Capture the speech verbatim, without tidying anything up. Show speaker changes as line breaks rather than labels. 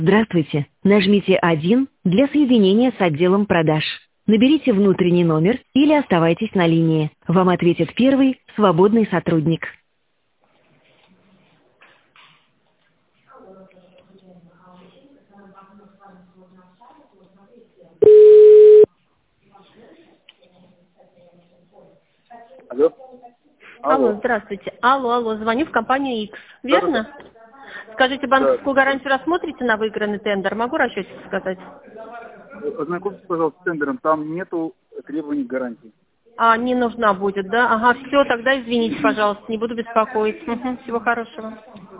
Здравствуйте. Нажмите один для соединения с отделом продаж. Наберите внутренний номер или оставайтесь на линии. Вам ответит первый свободный сотрудник.
Алло.
Алло,
Алло.
здравствуйте. Алло, алло, звоню в компанию X,
Да-да-да.
верно? Скажите,
Да.
банковскую гарантию рассмотрите на выигранный тендер? Могу расчетик сказать?
Ознакомьтесь, пожалуйста, с тендером. Там нету требований к гарантии.
А, не нужна будет, да? Ага, все, тогда извините, пожалуйста, не буду беспокоить. Мгм, всего хорошего.